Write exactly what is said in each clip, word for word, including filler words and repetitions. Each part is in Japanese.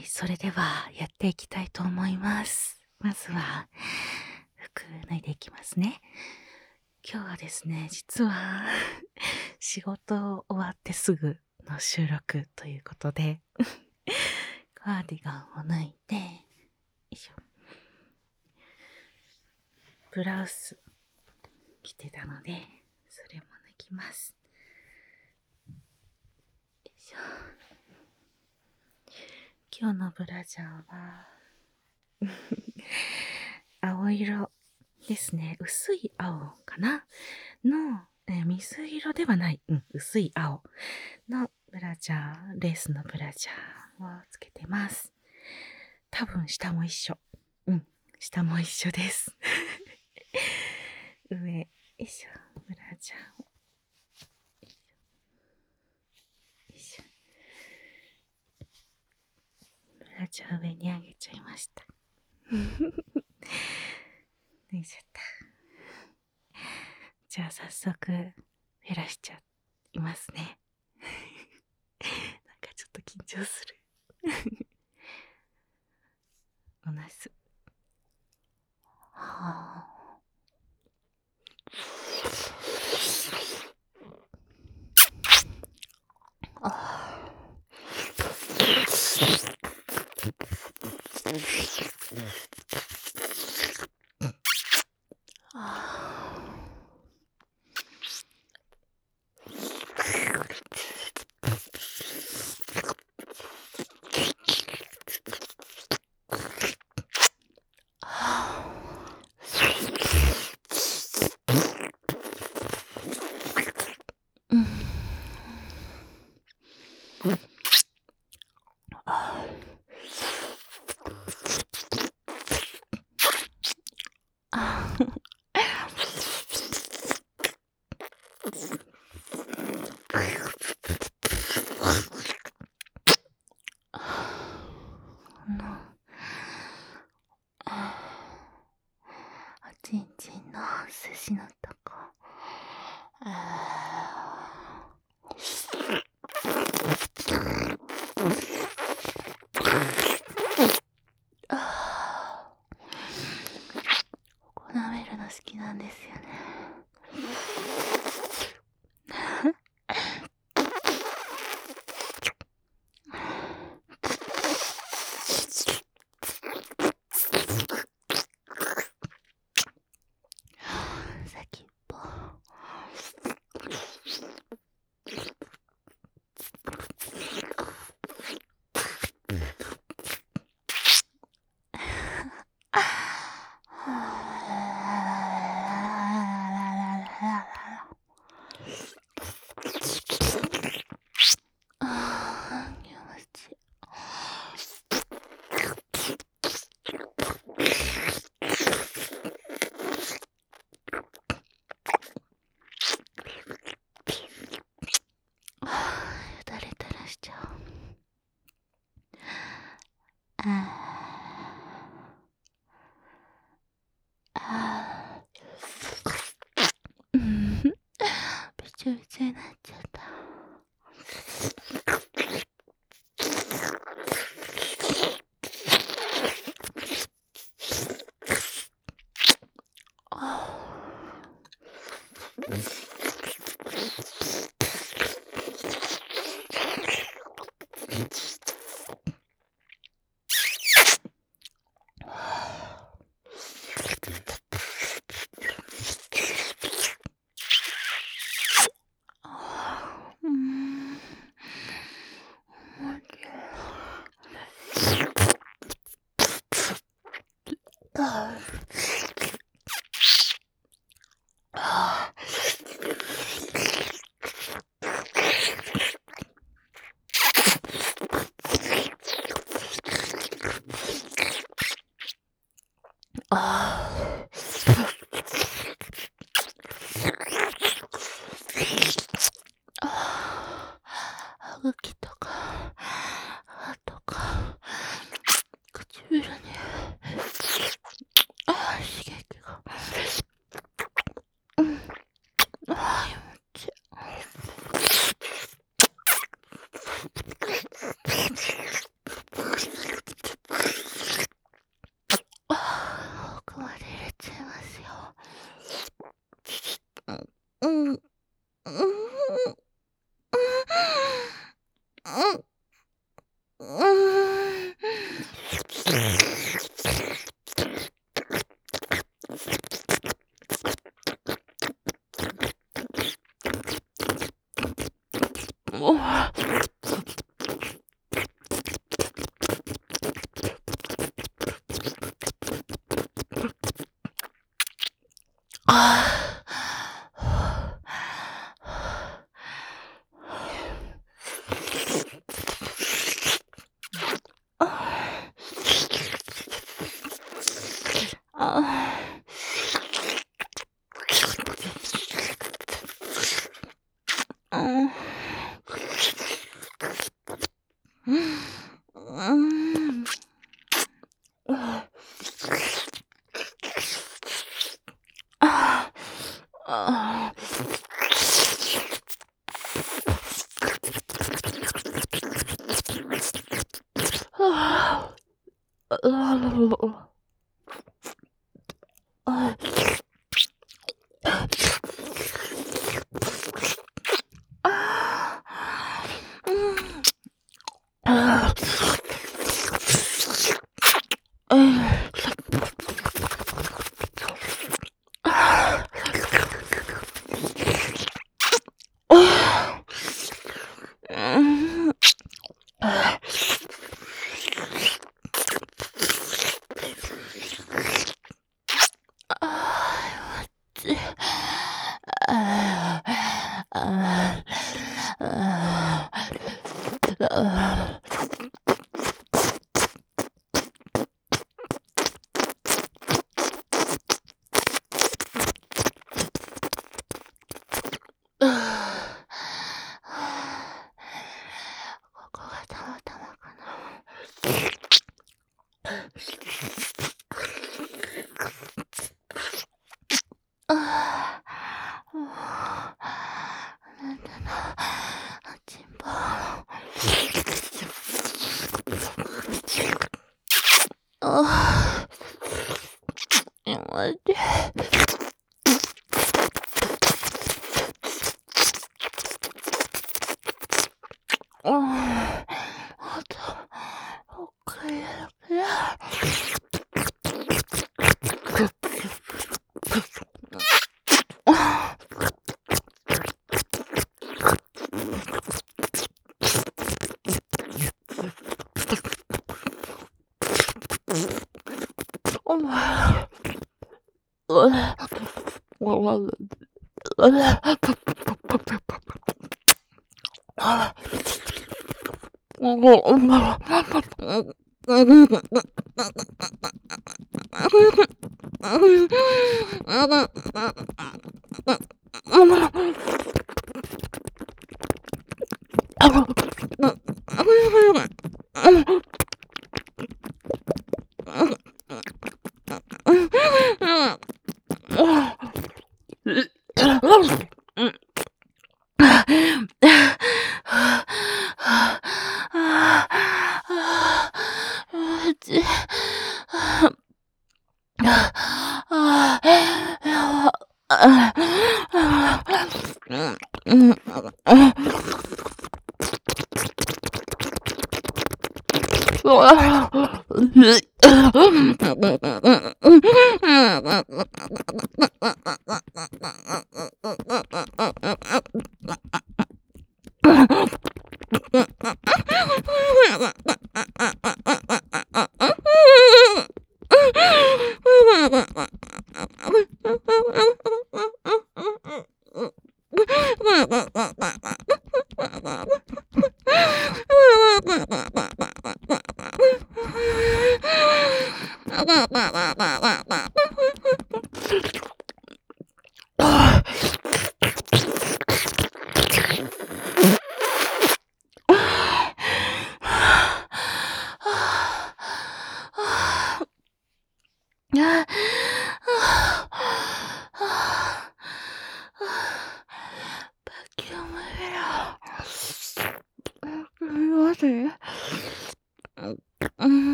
い、それではやっていきたいと思います。まずは服脱いでいきますね。今日はですね、実は仕事終わってすぐの収録ということでカーディガンを脱いで、よいしょ、ブラウス着てたのでそれも脱ぎます。よいしょ。今日のブラジャーは青色ですね。薄い青かなの、えー水色ではない、うん、薄い青のブラジャー、レースのブラジャーをつけてます。多分下も一緒。うん、下も一緒です。上、よいしょ、ブラジャーを。よいしょ。ブラジャー上に上げちゃいました。脱いじゃった。じゃあ早速減らしちゃいますね。なんかちょっと緊張する。おなす。はあ。あおちんちんの寿司のとこ。ここ舐めるの好きなんですよね。先っぽ。誰垂らしちゃう。びちょびちょになっちゃった。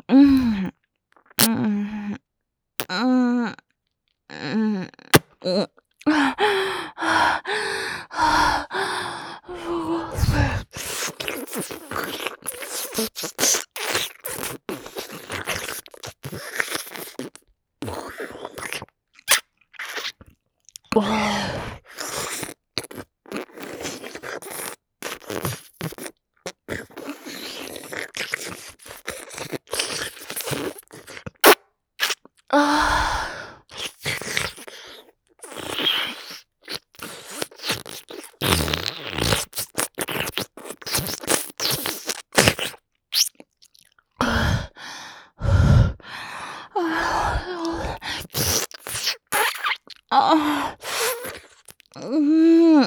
うん、うん、うん、うん、うん。ああ、ああ、ああ、うん、うん。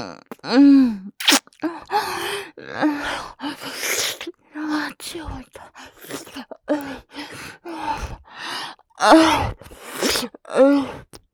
あ、血をいた。あ、うん。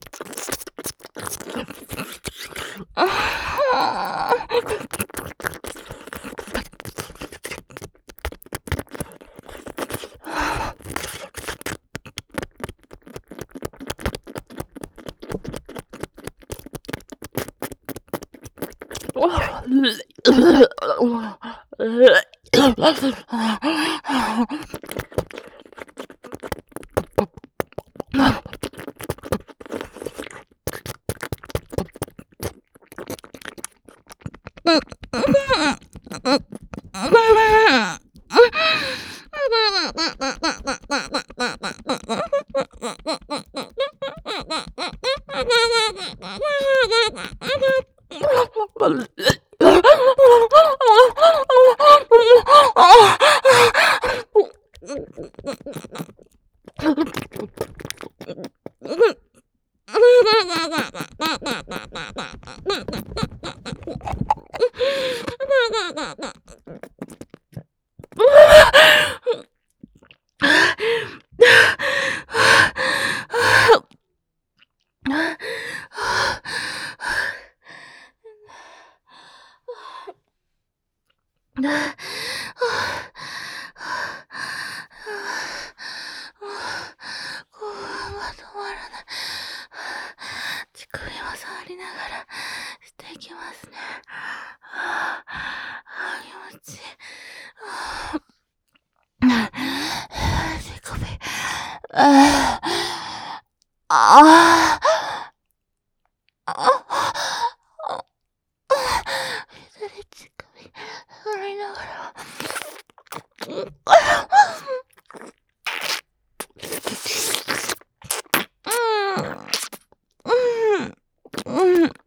乳首を触りながらしていきますね。ああ、気持ちいい。乳首。ああ、ああ、左乳首触りながら。うん、うん。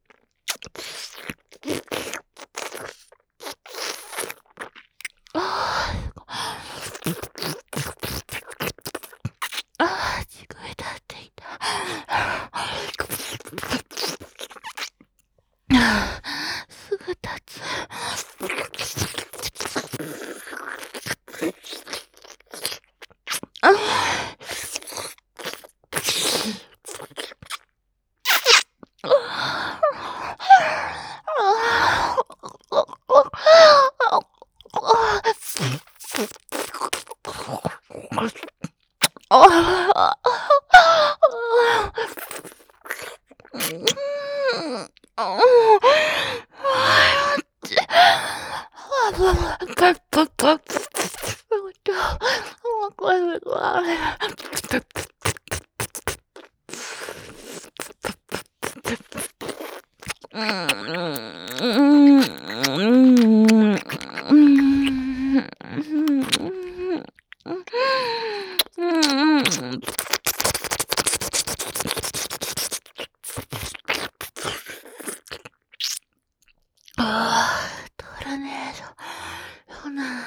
ああ、乳首立っていた。すぐ立つ。ああああ、取らねえと。よな。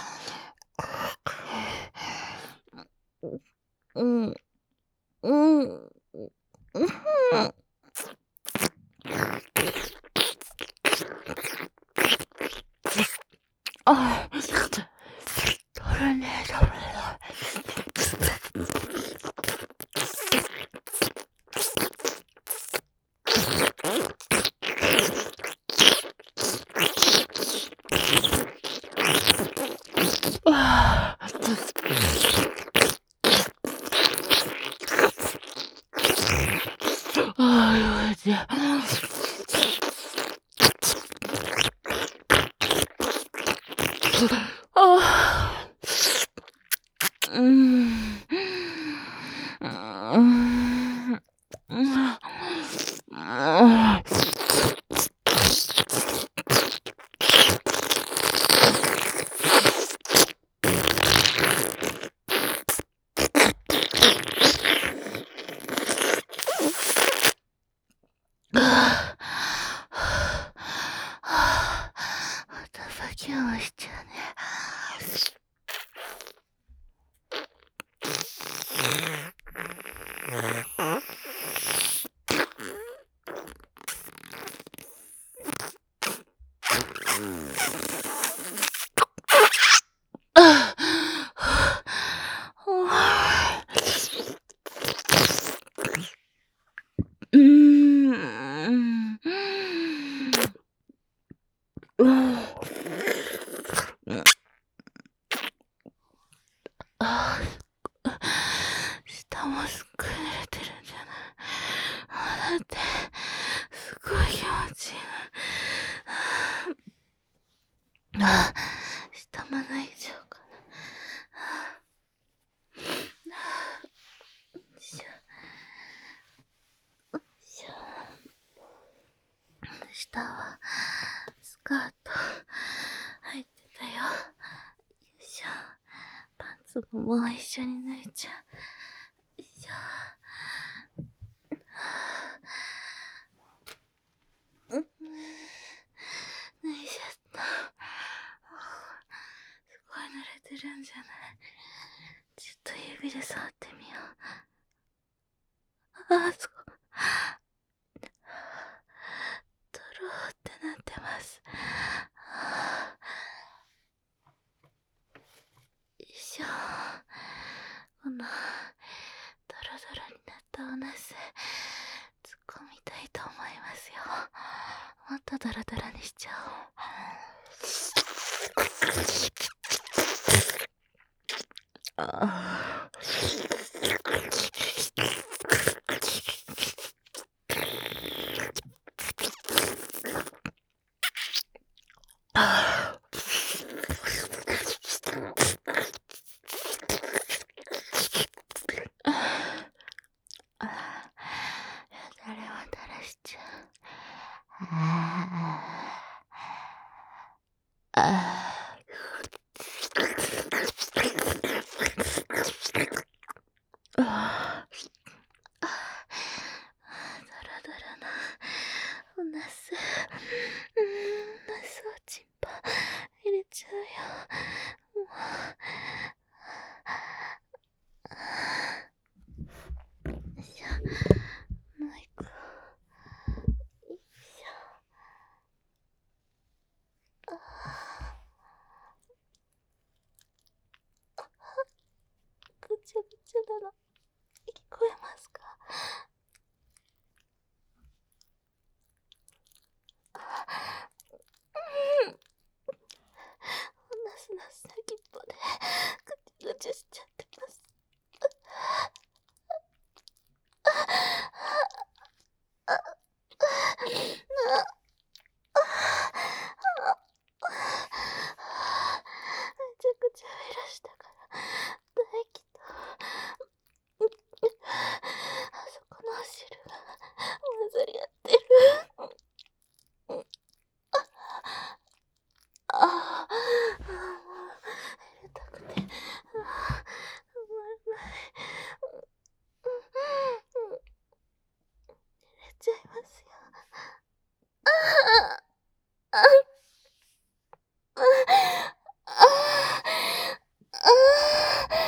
うん、うん、うん。ああ、取らねえと。ああ。 うーん。うーん。うん。また先をしちゃうね。うーん。うん。ああ、下もすっごい濡れてるんじゃない？あ、だって、すごい気持ちいいな。あ、下まだ以上かな。よいしょ。よいしょ。下は、スカート、入ってたよ。よいしょ。パンツももう一緒に脱いちゃう。よいしょ。うん。脱いじゃった。すごい濡れてるんじゃない？ちょっと指で触ってみよう。ああ、すごい。ドローってなってます。よいしょ。この、ドロドロになったおなす、突っ込みたいと思いますよ。もっとドロドロにしちゃおう。ああ。ああ。誰も垂らしちゃう。ああ。ああ。ああ。ドロドロなおなす。うーん、ナスをチンパ入れちゃうよ。もう。よいしょ。もう一個。よいしょ。ああ。ぐちゃぐちゃだな。聞こえますか？うん。おなすの先っぽでぐちゃぐちゃしちゃってます。めちゃくちゃ減らしたから唾液とあそこのお汁が混ざり合ってる。ああ、もう入れたくて、ああ、止まらない。入れちゃいますよ。ああ、ああ、ああ、ああ。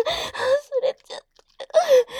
忘れちゃった。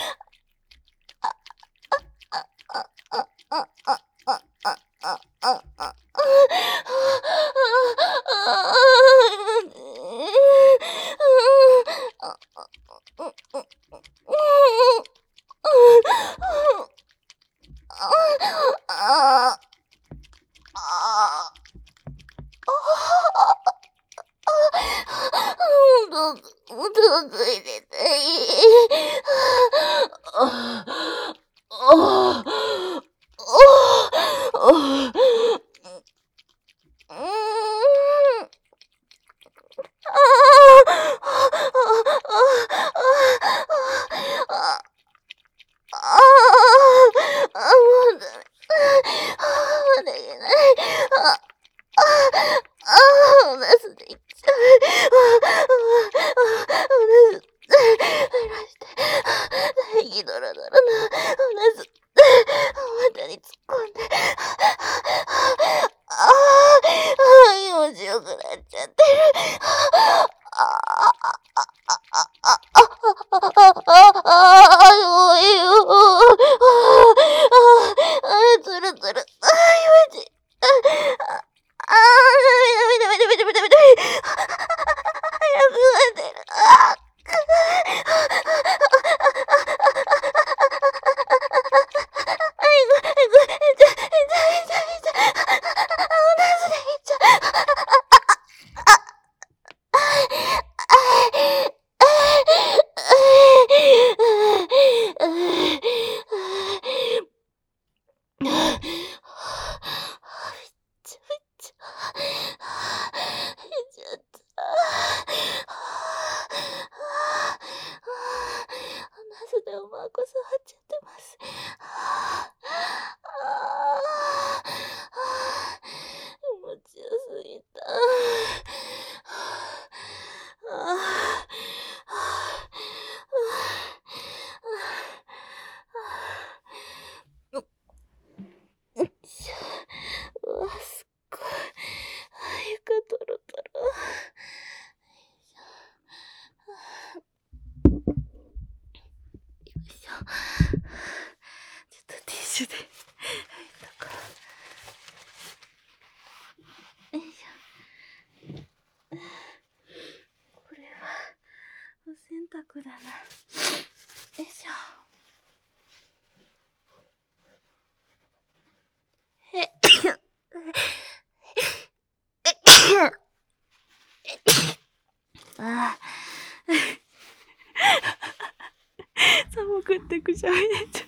寒くってくしゃみ出ちゃった。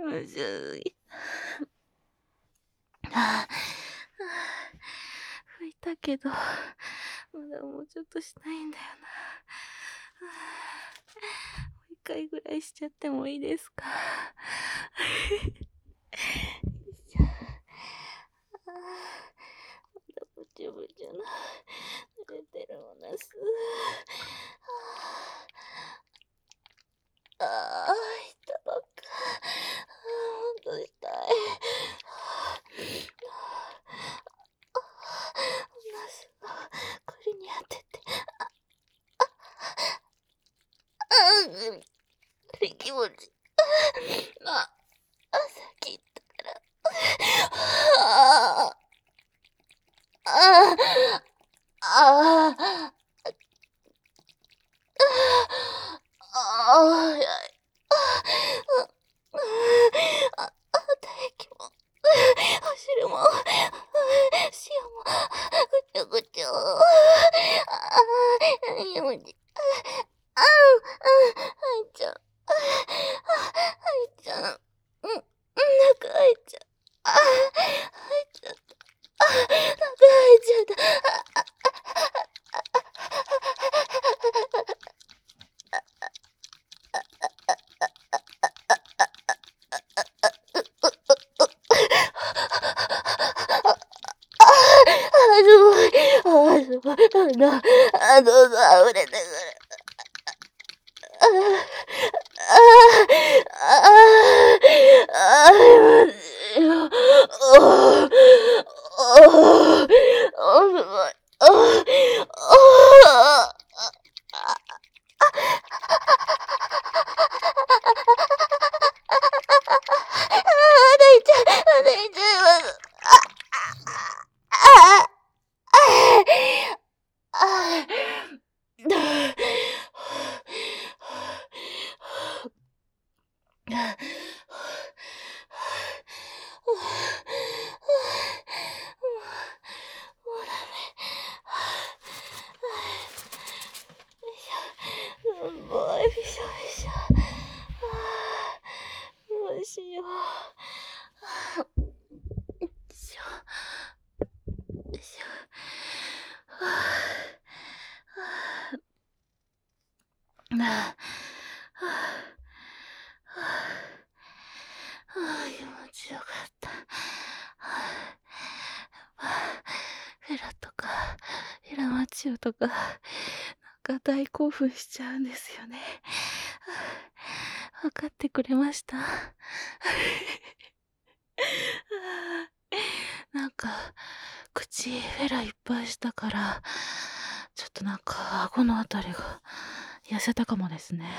よいしょ。よいしょ。拭いたけど、まだもうちょっとしないんだよな。もう一回ぐらいしちゃってもいいですか。ぶちゅぶちゅな濡れてるおなす。ああ、痛ばっか。ほんと痛い。おなすの首に当てて。ああ、うん。気持ちいい。あ、さっき言ったから。ああ。ああ、ああ、ああ、やい。あ、あ、唾液も、お汁も、塩も、ぐちょぐちょ。ああ、気持ちいい。ああ、はいちゃん。はいちゃん。うん、中入っちゃう。ああ、入っちゃった。あ、中入っちゃった。あ、どうぞ、溢れてくる。ああ、ああ、ああ、ああ、 ああ、ああ、泣いちゃう、泣いちゃいます。ああ、ああ、すごいびしょびしょ。あーどうしよう。あーよいしょ。よいしょ。はあ、はあ、はあ、はあ、はあ、気持ちよかった。はあ、はあ、フェラとか、フェラマチオとか、なんか大興奮しちゃうんですよね。はあ、分かってくれました。なんか、口フェラいっぱいしたから、ちょっとなんか、顎のあたりが痩せたかもですね。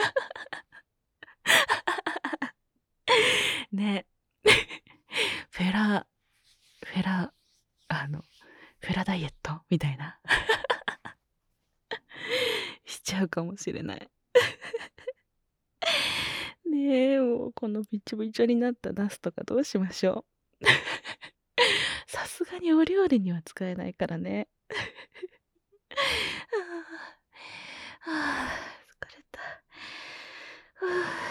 ね。フェラ、フェラ、あの、フェラダイエットみたいな。しちゃうかもしれない。ねえ、もうこのびちょびちょになったナスとかどうしましょう。さすがにお料理には使えないからね。ああ、はあ、疲れた。はあ、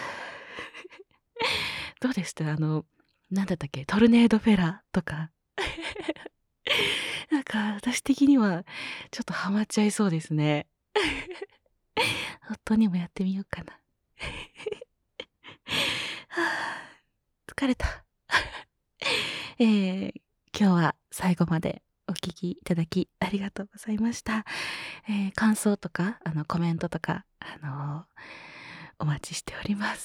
どうでした？あの、なんだったっけ、トルネードフェラとか。なんか私的にはちょっとハマっちゃいそうですね。夫にもやってみようかな。はあ、疲れた。えー、今日は最後までお聞きいただきありがとうございました。えー、感想とか、あの、コメントとか、あのー、お待ちしております。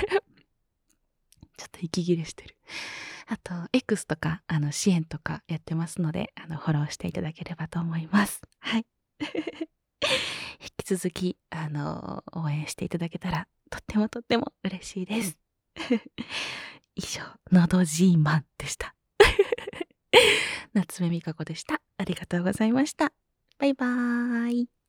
ちょっと息切れしてる。あと、X とか、あの、支援とかやってますので、あの、フォローしていただければと思います。はい。引き続き、あの、応援していただけたら、とってもとっても嬉しいです。以上、のど自慢でした。夏目みかこでした。ありがとうございました。バイバーイ。